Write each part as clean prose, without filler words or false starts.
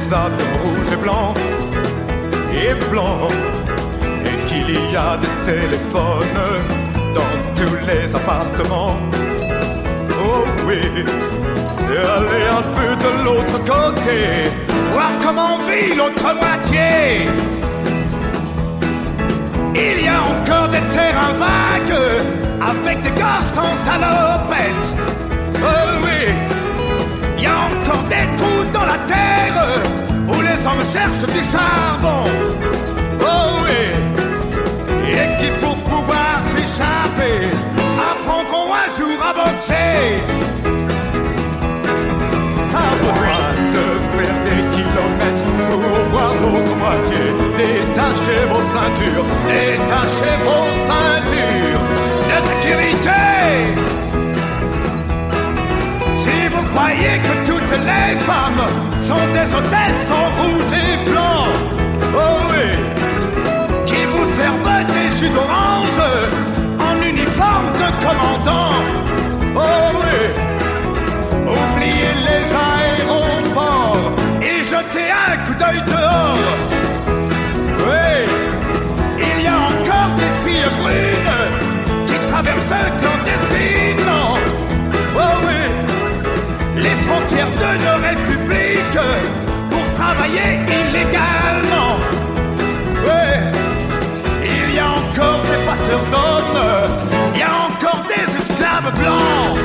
avions rouges et blancs, et qu'il y a des téléphones dans tous les appartements. Oh oui, et aller un peu de l'autre côté, voir comment vit l'autre moitié. Il y a encore des terrains vagues avec des gosses en salopette. Oh oui, il y a encore des trous dans la terre où les hommes cherchent du charbon. Oh oui, et qui pour pouvoir s'échapper apprendront un jour à boxer. Pas besoin de faire des kilomètres pour voir l'autre moitié. Détachez vos ceintures, détachez vos ceintures de sécurité. Si vous croyez que toutes les femmes sont des hôtesses en rouge et blanc, oh oui, qui vous servent des jus d'orange en uniforme de commandant, oh oui, oubliez les aéroports et jetez un coup d'œil dehors. Oui, il y a encore des filles brunes qui traversent clandestinement, oh oui, les frontières de nos républiques pour travailler illégalement. Oui, il y a encore des passeurs d'hommes, il y a encore des esclaves blancs.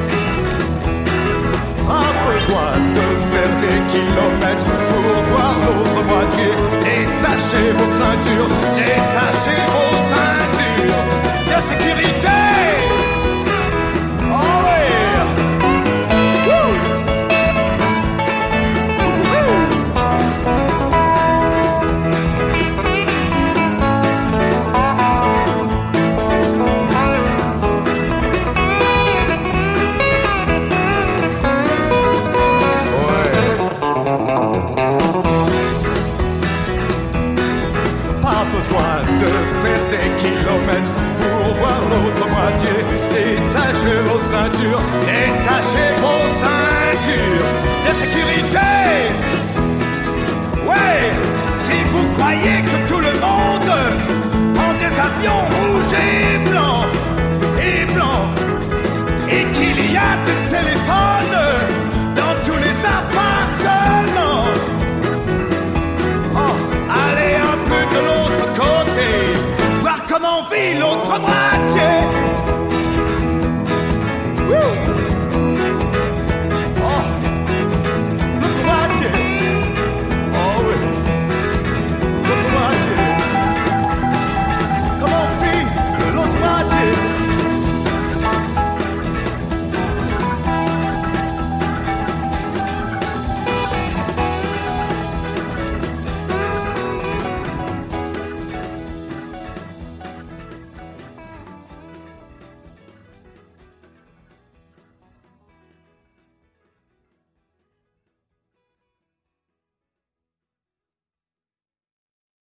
Pas besoin de faire des kilomètres pour voir l'autre moitié. Détachez vos ceintures, détachez vos ceintures de sécurité. Oh oui. Besoin de faire des kilomètres pour voir l'autre moitié. Détachez vos ceintures, détachez vos ceintures de sécurité. Ouais, si vous croyez que tout le monde prend des avions rouges et blancs, et qu'il y a des téléphones dans tous les appartements, oh, allez un peu de l'autre côté, voir comment vit l'autre moitié.